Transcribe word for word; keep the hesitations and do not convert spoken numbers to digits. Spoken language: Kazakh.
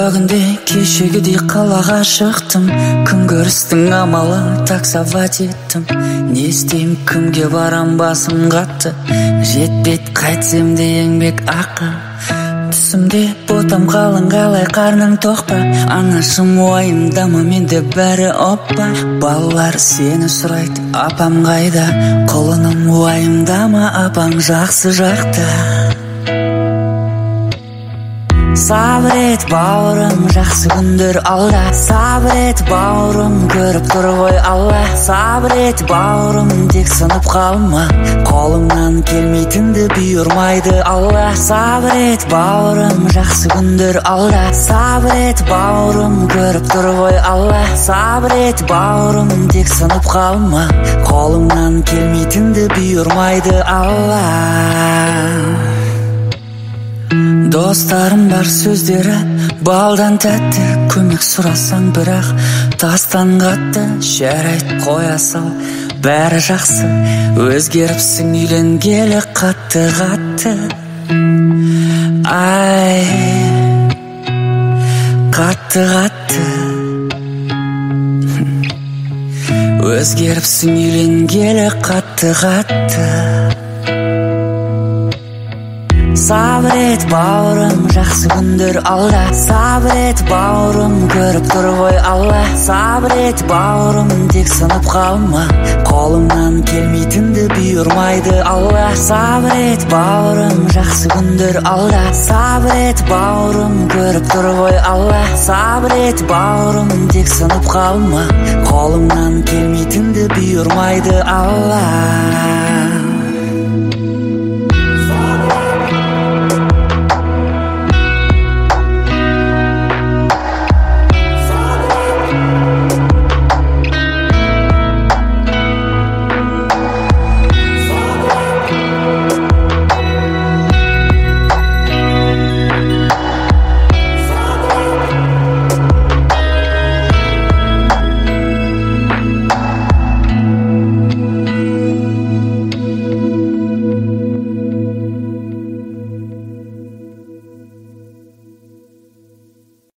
Бүгінде кешегідей қалаға шықтым, күн көрістің амалын таксовать еттім. Не істейм, кімге барам, басым қатты, жетпейді қайтсем де еңбек ақы. Түсімде ботам қалың, қалай қарның тоқ па? Анашым уайымдама, менде бәрі оппа. Балалар сені сұрайды, апам қайда? Құлыным уайымдама, апаң жақсы жақта. Сабыр ет бауырым, жақсы күндер алда. Сабыр ет бауырым, көріп тұр ғой Алла. Сабыр ет бауырым, тек сынып қалма, қолыңнан келмейтінді бұйырмайды Алла. Сабыр ет бауырым, жақсы күндер алда. Сабыр ет бауырым, көріп тұр ғой Алла. Сабыр ет бауырым, тек сынып қалма, қолыңнан келмейтінді бұйырмайды Алла. Достарым бар сөздері балдан тәтті, көмек сұрасаң бірақ тастан қатты. Жарайды қоя сал, бәрі жақсы, өзгеріпсің үйленгелі қатты қатты. Ай, қатты қатты, өзгеріпсің үйленгелі қатты қатты. Сабыр ет бауырым, жақсы күндер алда. Сабыр ет бауырым, көріп тұр ғой Алла. Сабыр ет бауырым, тек сынып қалма, қолыңнан келмейтінді бұйырмайды Алла. Сабыр ет бауырым, жақсы күндер алда. Сабыр ет бауырым, көріп тұр ғой Алла. Сабыр ет бауырым, тек сынып қалма, қолыңнан келмейтінді бұйырмайды Алла.